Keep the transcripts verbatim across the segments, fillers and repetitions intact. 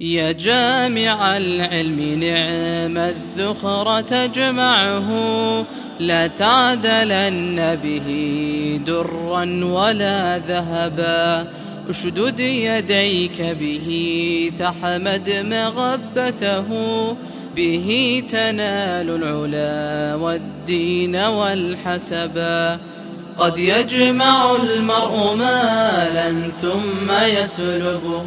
يا جامع العلم نعم الذخر تجمعه، لا تعدلن به درا ولا ذهبا. اشدد يديك به تحمد مغبته، به تنال العلا والدين والحسبا. قد يجمع المرء مالا ثم يسلبه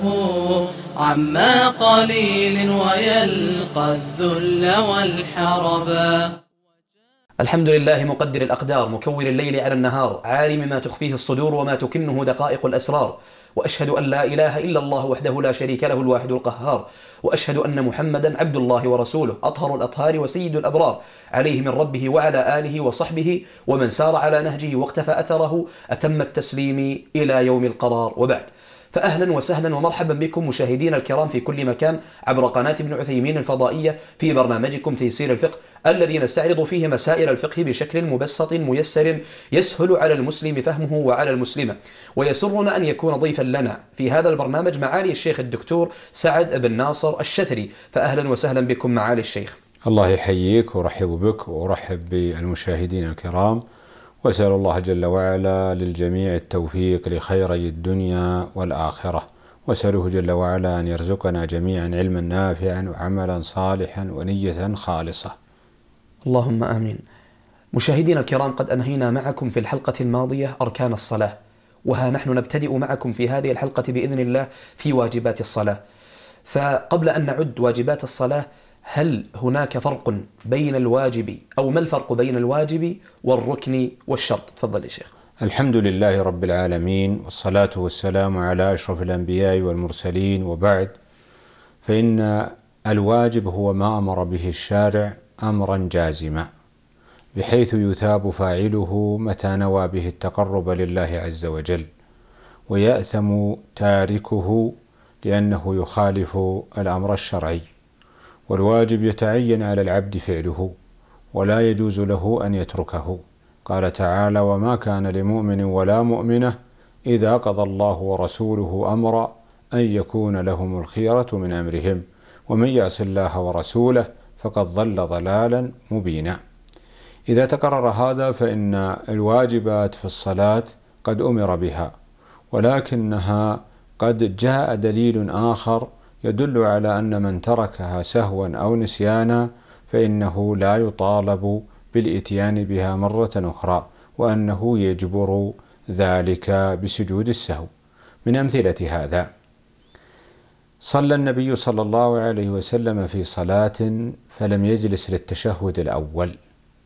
عما قليل ويلقى الذل والحربا. الحمد لله مقدر الأقدار، مكور الليل على النهار، عالم ما تخفيه الصدور وما تكنه دقائق الأسرار. وأشهد أن لا إله إلا الله وحده لا شريك له الواحد القهار، وأشهد أن محمدا عبد الله ورسوله أطهر الأطهار وسيد الأبرار، عليه من ربه وعلى آله وصحبه ومن سار على نهجه واقتفى أثره أتم التسليم إلى يوم القرار. وبعد، فأهلا وسهلا ومرحبا بكم مشاهدين الكرام في كل مكان عبر قناة ابن عثيمين الفضائية في برنامجكم تيسير الفقه، الذي نستعرض فيه مسائل الفقه بشكل مبسط ميسر يسهل على المسلم فهمه وعلى المسلمة. ويسرنا أن يكون ضيفا لنا في هذا البرنامج معالي الشيخ الدكتور سعد بن ناصر الشثري، فأهلا وسهلا بكم معالي الشيخ. الله يحييك ورحب بك ورحب بالمشاهدين الكرام، وأسأل الله جل وعلا للجميع التوفيق لخيري الدنيا والآخرة، وأسأله جل وعلا أن يرزقنا جميعا علما نافعا وعملا صالحا ونية خالصة. اللهم آمين. مشاهدين الكرام، قد أنهينا معكم في الحلقة الماضية أركان الصلاة، وها نحن نبتدئ معكم في هذه الحلقة بإذن الله في واجبات الصلاة. فقبل أن نعد واجبات الصلاة، هل هناك فرق بين الواجب أو ما الفرق بين الواجب والركن والشرط؟ تفضل يا شيخ. الحمد لله رب العالمين، والصلاة والسلام على أشرف الأنبياء والمرسلين، وبعد، فإن الواجب هو ما أمر به الشارع أمرا جازما، بحيث يثاب فاعله متى نوى به التقرب لله عز وجل، ويأثم تاركه لأنه يخالف الأمر الشرعي. والواجب يتعين على العبد فعله، ولا يجوز له أن يتركه. قال تعالى: وما كان لمؤمن ولا مؤمنة إذا قضى الله ورسوله أمرا أن يكون لهم الخيرة من أمرهم ومن يعص الله ورسوله فقد ضل ضلالا مبينا. إذا تقرر هذا فإن الواجبات في الصلاة قد أمر بها، ولكنها قد جاء دليل آخر يدل على أن من تركها سهوا أو نسيانا فإنه لا يطالب بالإتيان بها مرة أخرى، وأنه يجبر ذلك بسجود السهو. من أمثلة هذا: صلى النبي صلى الله عليه وسلم في صلاة فلم يجلس للتشهد الأول،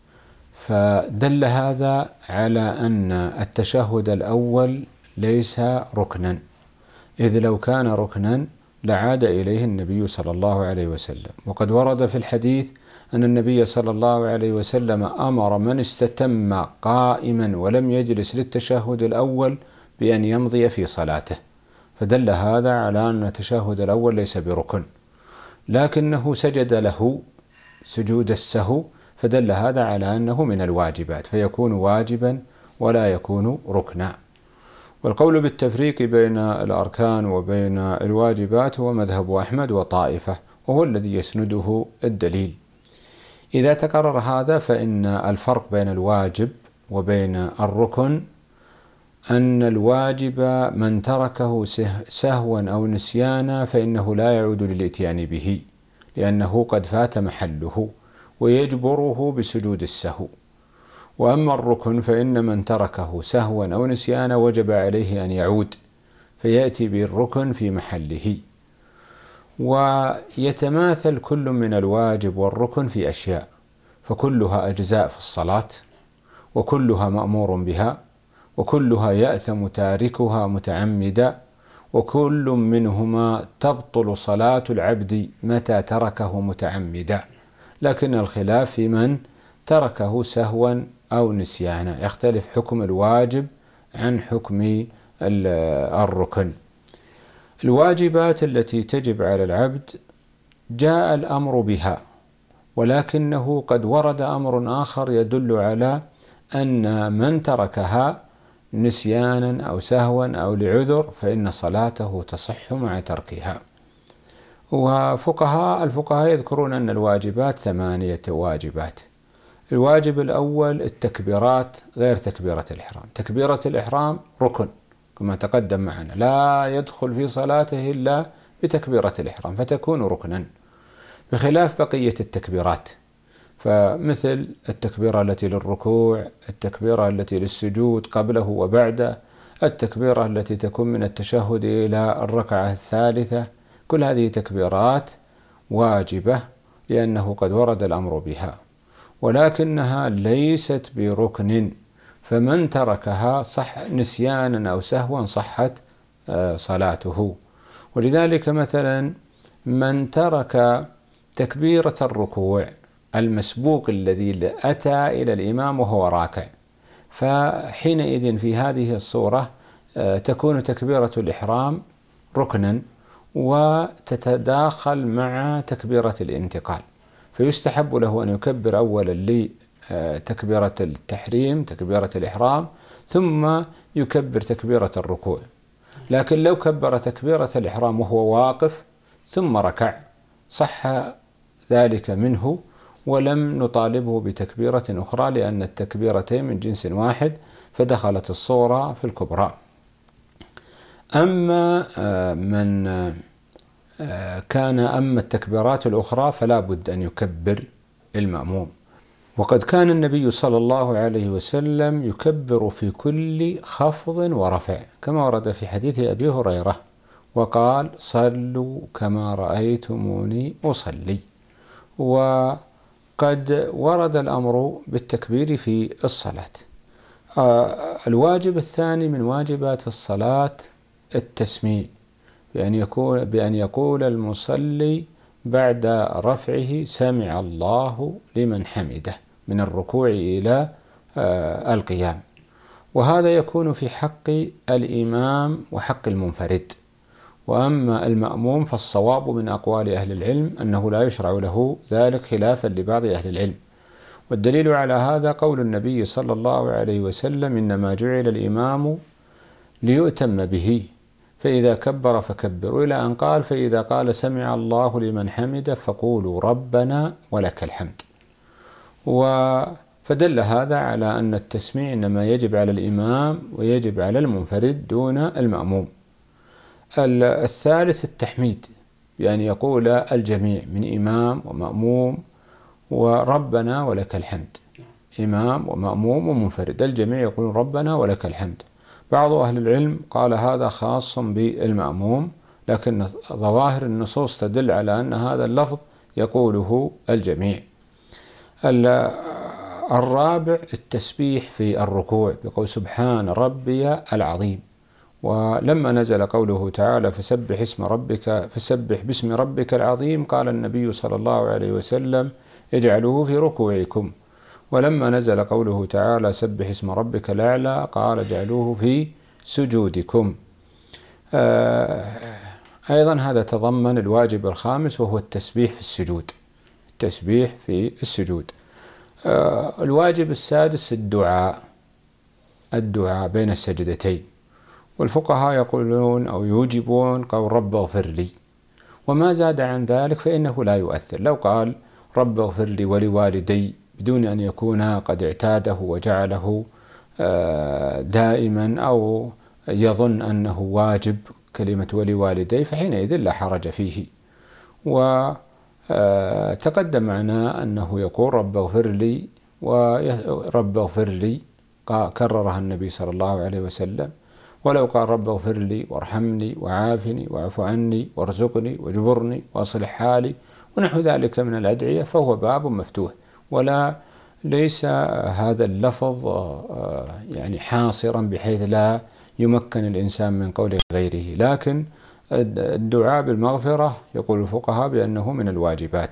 فدل هذا على أن التشهد الأول ليس ركنا، إذ لو كان ركنا لعاد إليه النبي صلى الله عليه وسلم. وقد ورد في الحديث أن النبي صلى الله عليه وسلم أمر من استتم قائما ولم يجلس للتشهد الأول بأن يمضي في صلاته، فدل هذا على أن التشهد الأول ليس بركن، لكنه سجد له سجود السهو، فدل هذا على أنه من الواجبات، فيكون واجبا ولا يكون ركنا. والقول بالتفريق بين الأركان وبين الواجبات هو مذهب أحمد وطائفة، وهو الذي يسنده الدليل. إذا تقرر هذا فإن الفرق بين الواجب وبين الركن أن الواجب من تركه سهوا أو نسيانا فإنه لا يعود للإتيان به، لأنه قد فات محله ويجبره بسجود السهو. وأما الركن فإن من تركه سهوا أو نسيانا وجب عليه أن يعود فيأتي بالركن في محله. ويتماثل كل من الواجب والركن في أشياء، فكلها أجزاء في الصلاة، وكلها مأمور بها، وكلها يأثم تاركها متعمدا، وكل منهما تبطل صلاة العبد متى تركه متعمدا، لكن الخلاف في من تركه سهوا أو نسيانا، يختلف حكم الواجب عن حكم الركن. الواجبات التي تجب على العبد جاء الأمر بها، ولكنه قد ورد أمر آخر يدل على أن من تركها نسيانا أو سهوا أو لعذر فإن صلاته تصح مع تركها. وفقهاء الفقهاء يذكرون أن الواجبات ثمانية واجبات. الواجب الأول التكبيرات غير تكبيرة الإحرام. تكبيرة الإحرام ركن كما تقدم معنا، لا يدخل في صلاته إلا بتكبيرة الإحرام فتكون ركنا، بخلاف بقية التكبيرات، فمثل التكبيرة التي للركوع، التكبيرة التي للسجود قبله وبعده، التكبيرة التي تكون من التشهد إلى الركعة الثالثة، كل هذه تكبيرات واجبة لأنه قد ورد الأمر بها، ولكنها ليست بركن، فمن تركها صح نسيانا أو سهوا صحت صلاته. ولذلك مثلا من ترك تكبيرة الركوع المسبوق الذي أتى إلى الإمام وهو راكع، فحينئذ في هذه الصورة تكون تكبيرة الإحرام ركنا وتتداخل مع تكبيرة الانتقال، فيستحب له أن يكبر أولا لتكبيرة التحريم تكبيرة الإحرام ثم يكبر تكبيرة الركوع. لكن لو كبر تكبيرة الإحرام وهو واقف ثم ركع صح ذلك منه، ولم نطالبه بتكبيرة أخرى لأن التكبيرتين من جنس واحد فدخلت الصورة في الكبرى. أما من كان أما التكبيرات الأخرى فلا بد أن يكبر المأموم. وقد كان النبي صلى الله عليه وسلم يكبر في كل خفض ورفع كما ورد في حديث أبي هريرة، وقال صلوا كما رأيتموني أصلي. وقد ورد الأمر بالتكبير في الصلاة. الواجب الثاني من واجبات الصلاة التسميع، بأن يكون بأن يقول المصلي بعد رفعه سمع الله لمن حمده من الركوع إلى القيام، وهذا يكون في حق الإمام وحق المنفرد. وأما المأموم فالصواب من أقوال أهل العلم أنه لا يشرع له ذلك خلافا لبعض أهل العلم. والدليل على هذا قول النبي صلى الله عليه وسلم إنما جعل الإمام ليؤتم به فإذا كبر فكبروا، إلى أن قال فإذا قال سمع الله لمن حمده فقولوا ربنا ولك الحمد. فدل هذا على أن التسميع إنما يجب على الإمام ويجب على المنفرد دون المأموم. الثالث التحميد، يعني يقول الجميع من إمام ومأموم وربنا ولك الحمد، إمام ومأموم ومنفرد الجميع يقول ربنا ولك الحمد. بعض أهل العلم قال هذا خاص بالمأموم، لكن ظواهر النصوص تدل على أن هذا اللفظ يقوله الجميع. الرابع التسبيح في الركوع بقول سبحان ربي العظيم. ولما نزل قوله تعالى فسبح اسم ربك فسبح باسم ربك العظيم قال النبي صلى الله عليه وسلم اجعلوه في ركوعكم. ولما نزل قوله تعالى سبح اسم ربك الأعلى قال اجعلوه في سجودكم. أيضا هذا تضمن الواجب الخامس وهو التسبيح في السجود. التسبيح في السجود. الواجب السادس الدعاء الدعاء بين السجدتين، والفقهاء يقولون أو يوجبون قول رب اغفر لي، وما زاد عن ذلك فإنه لا يؤثر. لو قال رب اغفر لي ولوالدي بدون أن يكون قد اعتاده وجعله دائما أو يظن أنه واجب كلمة ولوالدي فحينئذ لا حرج فيه. وتقدم معنا أنه يقول رب اغفر لي ورب اغفر لي كررها النبي صلى الله عليه وسلم. ولو قال رب اغفر لي وارحمني وعافني واعف عني وارزقني واجبرني واصلح حالي ونحو ذلك من الأدعية فهو باب مفتوح، ولا ليس هذا اللفظ يعني حاصرا بحيث لا يمكن الإنسان من قول غيره. لكن الدعاء بالمغفرة يقول الفقهاء بأنه من الواجبات.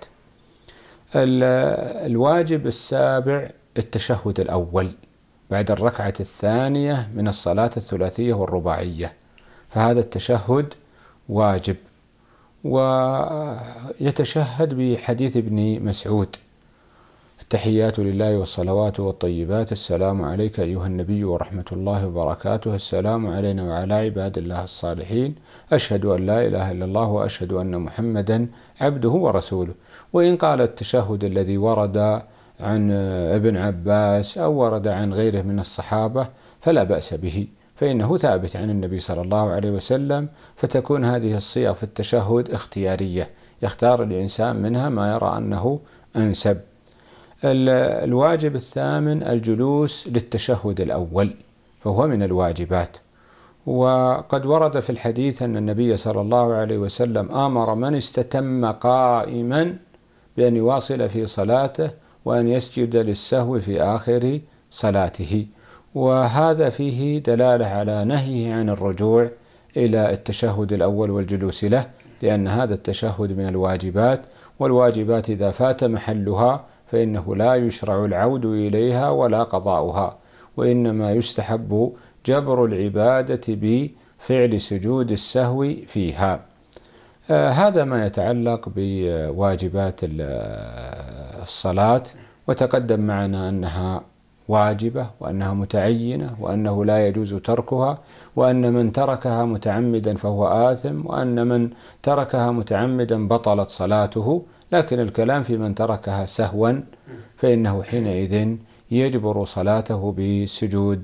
الواجب السابع التشهد الأول بعد الركعة الثانية من الصلاة الثلاثية والرباعية، فهذا التشهد واجب. ويتشهد بحديث ابن مسعود التحيات لله والصلوات والطيبات. السلام عليك أيها النبي ورحمة الله وبركاته. السلام علينا وعلى عباد الله الصالحين. أشهد أن لا إله إلا الله وأشهد أن محمدا عبده ورسوله. وإن قال التشهد الذي ورد عن ابن عباس أو ورد عن غيره من الصحابة فلا بأس به، فإنه ثابت عن النبي صلى الله عليه وسلم، فتكون هذه الصيغ في التشهد اختيارية، يختار الإنسان منها ما يرى أنه أنسب. الواجب الثامن الجلوس للتشهد الأول، فهو من الواجبات. وقد ورد في الحديث أن النبي صلى الله عليه وسلم أمر من استتم قائما بأن يواصل في صلاته وأن يسجد للسهو في آخر صلاته، وهذا فيه دلالة على نهيه عن الرجوع إلى التشهد الأول والجلوس له، لأن هذا التشهد من الواجبات، والواجبات إذا فات محلها فإنه لا يشرع العود إليها ولا قضاؤها، وإنما يستحب جبر العبادة بفعل سجود السهو فيها. آه هذا ما يتعلق بواجبات الصلاة. وتقدم معنا أنها واجبة وأنها متعينة وأنه لا يجوز تركها، وأن من تركها متعمدا فهو آثم، وأن من تركها متعمدا بطلت صلاته. لكن الكلام في من تركها سهوا فإنه حينئذ يجبر صلاته بسجود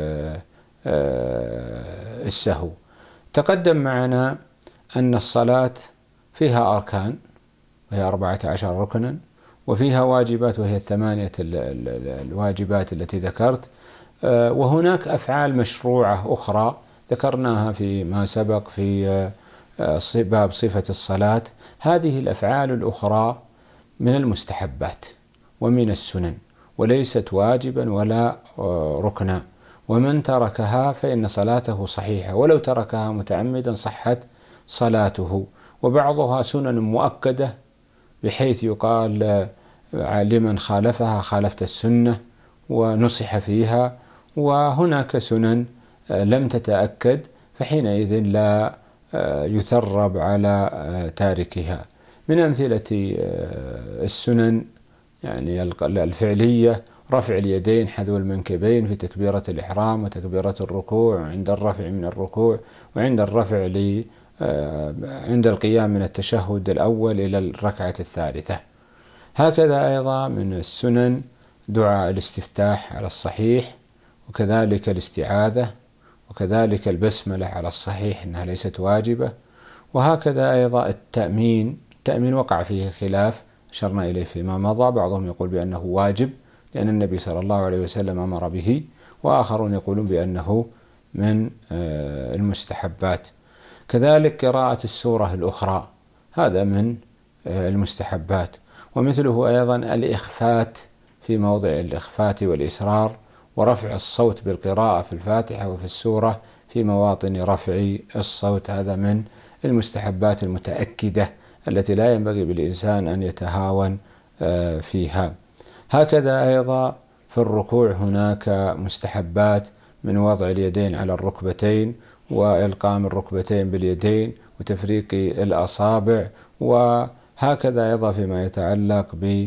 السهو. تقدم معنا أن الصلاة فيها أركان وهي أربعة عشر ركنا، وفيها واجبات وهي الثمانية الواجبات التي ذكرت، وهناك أفعال مشروعة أخرى ذكرناها فيما سبق في باب صفة الصلاة. هذه الأفعال الأخرى من المستحبات ومن السنن، وليست واجبا ولا ركنا، ومن تركها فإن صلاته صحيحة، ولو تركها متعمدا صحت صلاته. وبعضها سنن مؤكدة بحيث يقال لمن خالفها خالفت السنة ونصح فيها، وهناك سنن لم تتأكد فحينئذ لا يثرب على تاركها. من أمثلة السنن يعني الفعلية رفع اليدين حذو المنكبين في تكبيرة الإحرام وتكبيرة الركوع، عند الرفع من الركوع، وعند الرفع ل عند القيام من التشهد الأول إلى الركعة الثالثة. هكذا أيضا من السنن دعاء الاستفتاح على الصحيح، وكذلك الاستعاذة، وكذلك البسملة على الصحيح أنها ليست واجبة. وهكذا أيضا التأمين، التأمين وقع فيه خلاف أشرنا إليه فيما مضى، بعضهم يقول بأنه واجب لأن النبي صلى الله عليه وسلم أمر به، وآخرون يقولون بأنه من المستحبات. كذلك قراءة السورة الأخرى هذا من المستحبات. ومثله أيضا الإخفات في موضع الإخفات والإسرار، ورفع الصوت بالقراءة في الفاتحة وفي السورة في مواطن رفع الصوت، هذا من المستحبات المتأكدة التي لا ينبغي بالإنسان أن يتهاون فيها. هكذا أيضا في الركوع هناك مستحبات من وضع اليدين على الركبتين، وإلقام الركبتين باليدين، وتفريق الأصابع. وهكذا أيضا فيما يتعلق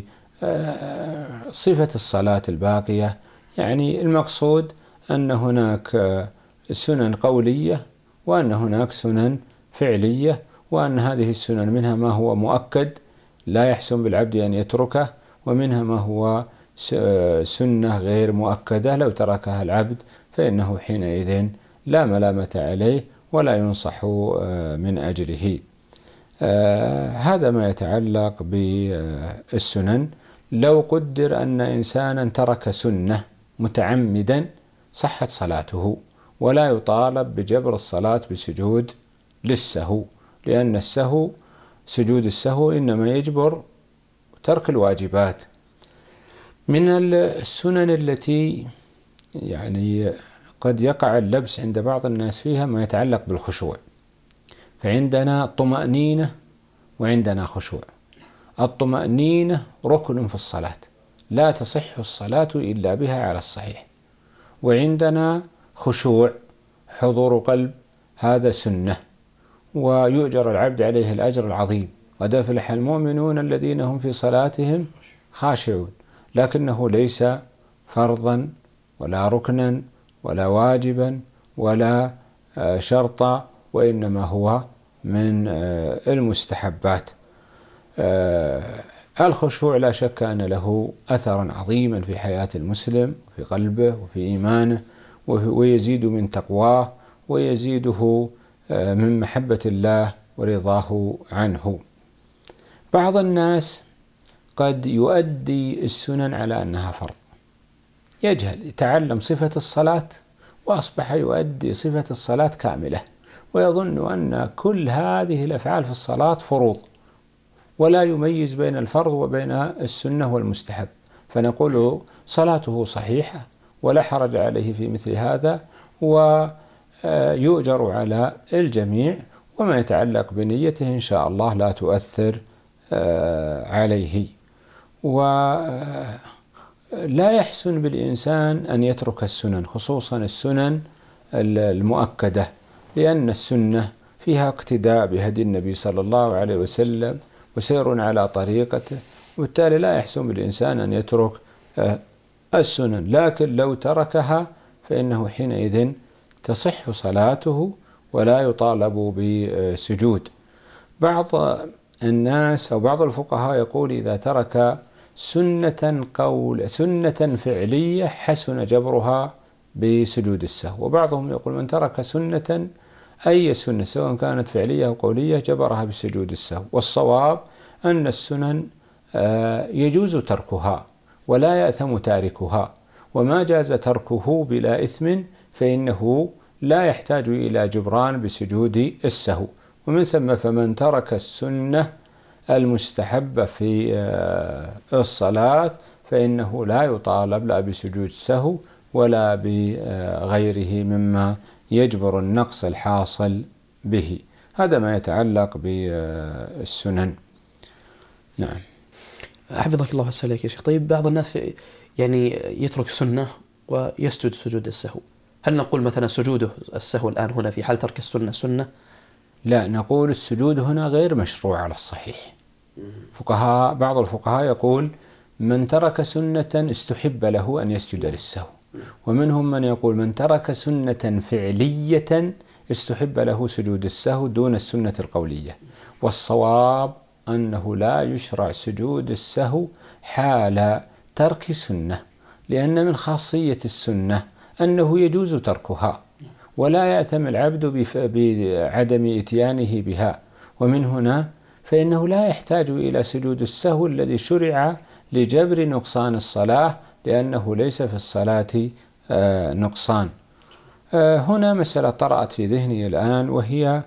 بصفة الصلاة الباقية، يعني المقصود أن هناك سنن قولية وأن هناك سنن فعلية، وأن هذه السنن منها ما هو مؤكد لا يحسن بالعبد أن يتركه، ومنها ما هو سنة غير مؤكدة لو تركها العبد فإنه حينئذ لا ملامة عليه ولا ينصح من أجله. هذا ما يتعلق بالسنن. لو قدر أن إنسانا ترك سنة متعمدا صحت صلاته، ولا يطالب بجبر الصلاة بسجود للسهو، لأن السهو سجود السهو إنما يجبر ترك الواجبات. من السنن التي يعني قد يقع اللبس عند بعض الناس فيها ما يتعلق بالخشوع، فعندنا طمأنينة وعندنا خشوع. الطمأنينة ركن في الصلاة، لا تصح الصلاة إلا بها على الصحيح. وعندنا خشوع حضور قلب، هذا سنة ويؤجر العبد عليه الأجر العظيم. قد أفلح المؤمنون الذين هم في صلاتهم خاشعون. لكنه ليس فرضا ولا ركنا ولا واجبا ولا شرطا، وإنما هو من المستحبات. الخشوع لا شك أن له أثرا عظيما في حياة المسلم، في قلبه وفي إيمانه، ويزيد من تقواه ويزيده من محبة الله ورضاه عنه. بعض الناس قد يؤدي السنن على أنها فرض، يجهل، يتعلم صفة الصلاة وأصبح يؤدي صفة الصلاة كاملة، ويظن أن كل هذه الأفعال في الصلاة فروض، ولا يميز بين الفرض وبين السنة والمستحب، فنقول صلاته صحيحة ولا حرج عليه في مثل هذا، ويؤجر على الجميع، وما يتعلق بنيته إن شاء الله لا تؤثر عليه. ولا يحسن بالإنسان أن يترك السنن، خصوصا السنن المؤكدة، لأن السنة فيها اقتداء بهدي النبي صلى الله عليه وسلم وسير على طريقته، وبالتالي لا يحسن بالإنسان أن يترك السنن، لكن لو تركها فإنه حينئذ تصح صلاته ولا يطالب بسجود. بعض الناس أو بعض الفقهاء يقول إذا ترك سنة قول سنة فعلية حسن جبرها بسجود السهو، وبعضهم يقول من ترك سنة أي سنة سواء كانت فعلية أو قولية جبرها بسجود السهو. والصواب أن السنن يجوز تركها ولا يأثم تاركها، وما جاز تركه بلا إثم فإنه لا يحتاج إلى جبران بسجود السهو. ومن ثم فمن ترك السنة المستحبة في الصلاة فإنه لا يطالب لا بسجود السهو ولا بغيره مما يجبر النقص الحاصل به. هذا ما يتعلق بالسنن. نعم. حفظك الله وسلمك يا شيخ. طيب بعض الناس يعني يترك السنة ويسجد سجود السهو، هل نقول مثلا سجوده السهو الآن هنا في حال ترك السنة سنة؟ لا، نقول السجود هنا غير مشروع على الصحيح. فقهاء بعض الفقهاء يقول من ترك سنة استحب له أن يسجد للسهو، ومنهم من يقول من ترك سنة فعلية استحب له سجود السهو دون السنة القولية. والصواب أنه لا يشرع سجود السهو حال ترك سنة، لأن من خاصية السنة أنه يجوز تركها ولا يأثم العبد بعدم إتيانه بها، ومن هنا فإنه لا يحتاج إلى سجود السهو الذي شرع لجبر نقصان الصلاة، لأنه ليس في الصلاة نقصان. هنا مسألة طرأت في ذهني الآن، وهي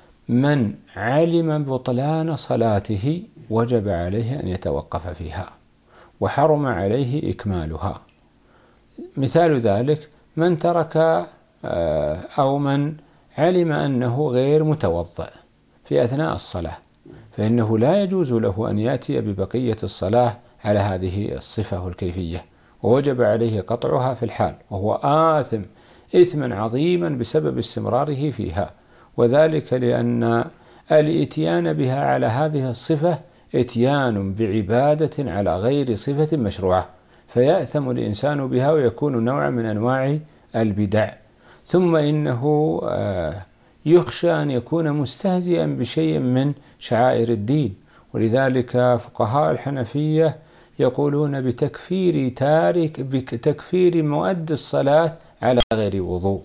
من علم بطلان صلاته وجب عليه أن يتوقف فيها وحرم عليه إكمالها. مثال ذلك من ترك أو من علم أنه غير متوضأ في أثناء الصلاة، فإنه لا يجوز له أن يأتي ببقية الصلاة على هذه الصفة والكيفية، ووجب عليه قطعها في الحال، وهو آثم إثما عظيما بسبب استمراره فيها، وذلك لأن الإتيان بها على هذه الصفة إتيان بعبادة على غير صفة مشروعة، فيأثم الإنسان بها ويكون نوعا من أنواع البدع. ثم إنه يخشى أن يكون مستهزئا بشيء من شعائر الدين، ولذلك فقهاء الحنفية يقولون بتكفير تارك بتكفير مؤدي الصلاة على غير وضوء،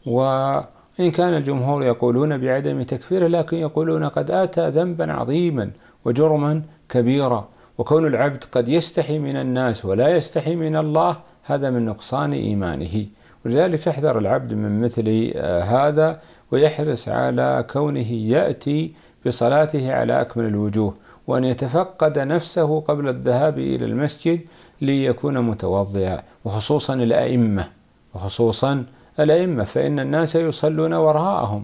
وإن كان الجمهور يقولون بعدم تكفيره، لكن يقولون قد آتى ذنبا عظيما وجرما كبيرا، وكون العبد قد يستحي من الناس ولا يستحي من الله هذا من نقصان إيمانه. ولذلك يحذر العبد من مثل هذا، ويحرص على كونه يأتي بصلاته على أكمل الوجوه، وأن يتفقد نفسه قبل الذهاب إلى المسجد ليكون متوضئا، وخصوصا الأئمة وخصوصا الأئمة فإن الناس يصلون وراءهم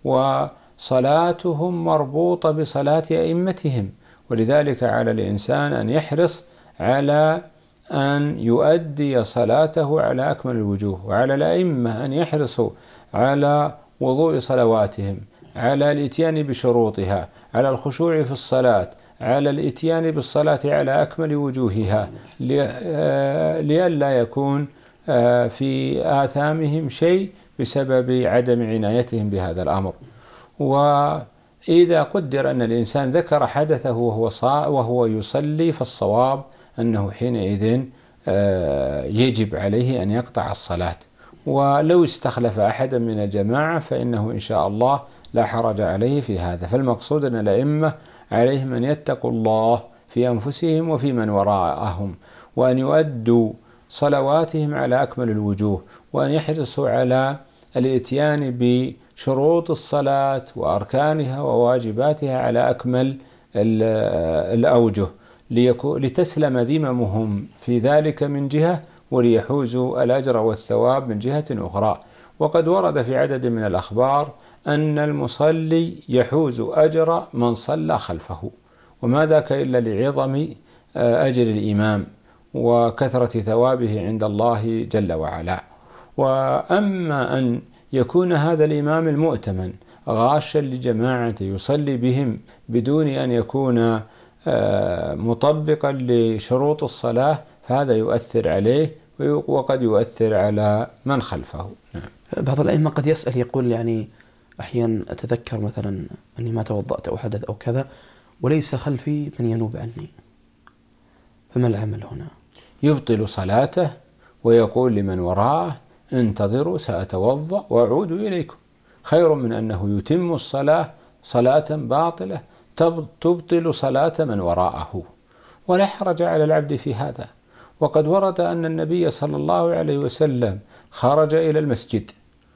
وصلاتهم مربوطة بصلاة أئمتهم، ولذلك على الإنسان أن يحرص على أن يؤدي صلاته على أكمل الوجوه، وعلى الأئمة أن يحرصوا على وضوء صلواتهم، على الإتيان بشروطها، على الخشوع في الصلاة، على الإتيان بالصلاة على أكمل وجوهها لئلا يكون في آثامهم شيء بسبب عدم عنايتهم بهذا الأمر. وإذا قدر أن الإنسان ذكر حدثه وهو وهو يصلي، فالصواب أنه حينئذ يجب عليه أن يقطع الصلاة. ولو استخلف أحدا من الجماعة فإنه إن شاء الله لا حرج عليه في هذا. فالمقصود أن الأئمة عليهم أن يتقوا الله في أنفسهم وفي من وراءهم، وأن يؤدوا صلواتهم على أكمل الوجوه، وأن يحرصوا على الإتيان بشروط الصلاة وأركانها وواجباتها على أكمل الأوجه، لتسلم ذممهم في ذلك من جهة، وليحوزوا الأجر والثواب من جهة أخرى. وقد ورد في عدد من الأخبار أن المصلي يحوز أجر من صلى خلفه، وما ذاك إلا لعظم أجر الإمام وكثرة ثوابه عند الله جل وعلا. وأما أن يكون هذا الإمام المؤتمن غاشا لجماعة يصلي بهم بدون أن يكون مطبقا لشروط الصلاة، فهذا يؤثر عليه وقد يؤثر على من خلفه. بعض الأئمة قد يسأل يقول يعني أحيانا أتذكر مثلا أني ما توضأت أو حدث أو كذا وليس خلفي من ينوب عني، فما العمل هنا؟ يبطل صلاته ويقول لمن وراءه انتظروا سأتوضأ وأعود إليكم، خير من أنه يتم الصلاة صلاة باطلة تبطل صلاة من وراءه، ولا حرج على العبد في هذا. وقد ورد أن النبي صلى الله عليه وسلم خرج إلى المسجد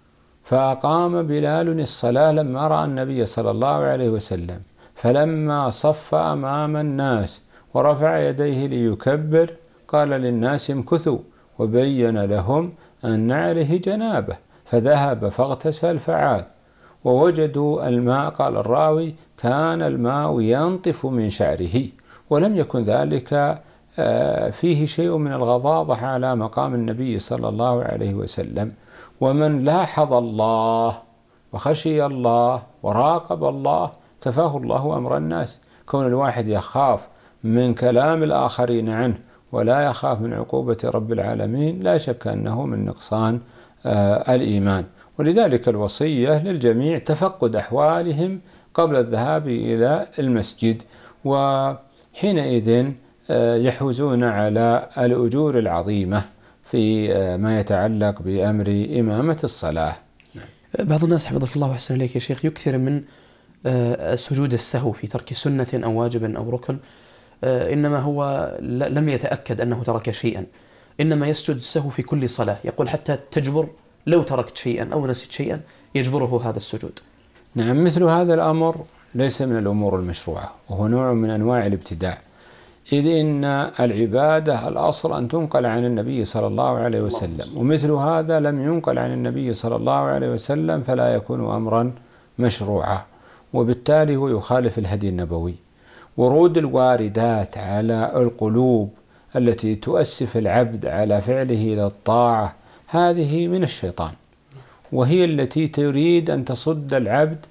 فأقام بلال الصلاة لما رأى النبي صلى الله عليه وسلم، فلما صف أمام الناس ورفع يديه ليكبر قال للناس امكثوا، وبين لهم أن عليه جنابه، فذهب فاغتسل فعاد ووجدوا الماء. قال الراوي كان الماء ينطف من شعره، ولم يكن ذلك فيه شيء من الغضاضة على مقام النبي صلى الله عليه وسلم. ومن لاحظ الله وخشي الله وراقب الله كفاه الله أمر الناس. كون الواحد يخاف من كلام الآخرين عنه ولا يخاف من عقوبة رب العالمين لا شك أنه من نقصان آه الإيمان. ولذلك الوصية للجميع تفقد أحوالهم قبل الذهاب إلى المسجد، وحينئذ آه يحوزون على الأجور العظيمة في آه ما يتعلق بأمر إمامة الصلاة. بعض الناس حفظك الله وحسن إليك يا شيخ يكثر من آه سجود السهو في ترك سنة أو واجب أو ركن، إنما هو لم يتأكد أنه ترك شيئا، إنما يسجد السهو في كل صلاة، يقول حتى تجبر لو تركت شيئا أو نسيت شيئا يجبره هذا السجود. نعم، مثل هذا الأمر ليس من الأمور المشروعة، وهو نوع من أنواع الابتداع، إذ إن العبادة الأصل أن تنقل عن النبي صلى الله عليه وسلم، ومثل هذا لم ينقل عن النبي صلى الله عليه وسلم فلا يكون أمرا مشروعا، وبالتالي هو يخالف الهدي النبوي. ورود الواردات على القلوب التي تؤسف العبد على فعله للطاعة هذه من الشيطان، وهي التي تريد أن تصد العبد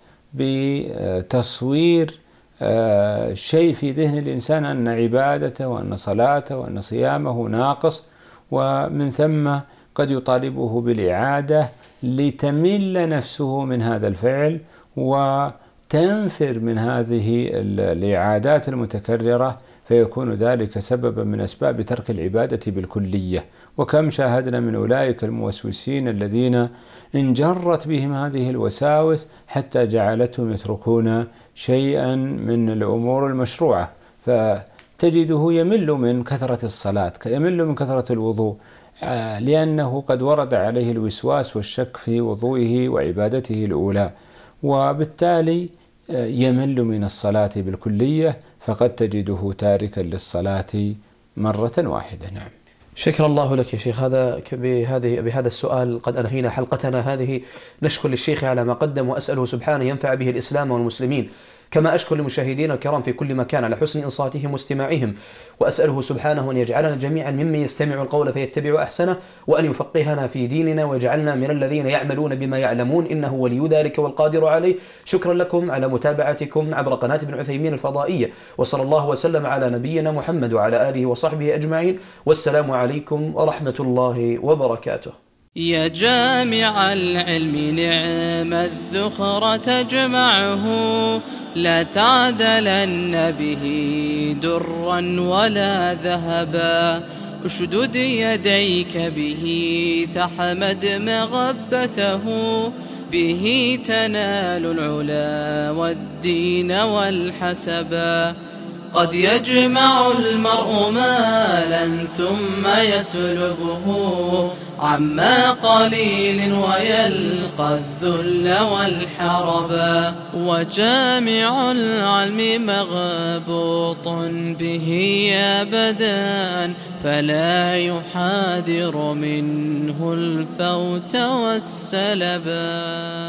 بتصوير شيء في ذهن الإنسان أن عبادته وأن صلاته وأن صيامه ناقص، ومن ثم قد يطالبه بالإعادة لتمل نفسه من هذا الفعل وتنفر من هذه الإعادات المتكررة، فيكون ذلك سببا من أسباب ترك العبادة بالكلية. وكم شاهدنا من أولئك الموسوسين الذين انجرت بهم هذه الوساوس حتى جعلتهم يتركون شيئا من الأمور المشروعة، فتجده يمل من كثرة الصلاة، يمل من كثرة الوضوء، لأنه قد ورد عليه الوسواس والشك في وضوئه وعبادته الأولى، وبالتالي يمل من الصلاة بالكلية، فقد تجده تاركا للصلاة مرة واحدة. نعم. شكر الله لك يا شيخ. هذا بهذه بهذا السؤال قد أنهينا حلقتنا هذه. نشكر للشيخ على ما قدم، وأسأله سبحانه ينفع به الإسلام والمسلمين كما أشكر لمشاهدينا الكرام في كل مكان على حسن إنصاتهم واستماعهم، وأسأله سبحانه أن يجعلنا جميعا ممن يستمع القول فيتبع أحسنه، وأن يفقهنا في ديننا ويجعلنا من الذين يعملون بما يعلمون، إنه ولي ذلك والقادر عليه. شكرا لكم على متابعتكم عبر قناة ابن عثيمين الفضائية، وصلى الله وسلم على نبينا محمد وعلى آله وصحبه أجمعين، والسلام عليكم ورحمة الله وبركاته. يا جامع العلم نعم الذخر تجمعه، لا تعدلن به درا ولا ذهبا، اشدد يديك به تحمد مغبته، به تنال العلا والدين والحسبا. قد يجمع المرء مالا ثم يسلبه عما قليل ويلقى الذل والحربا، وجامع العلم مغبوط به أبدا، فلا يحاذر منه الفوت والسلبا.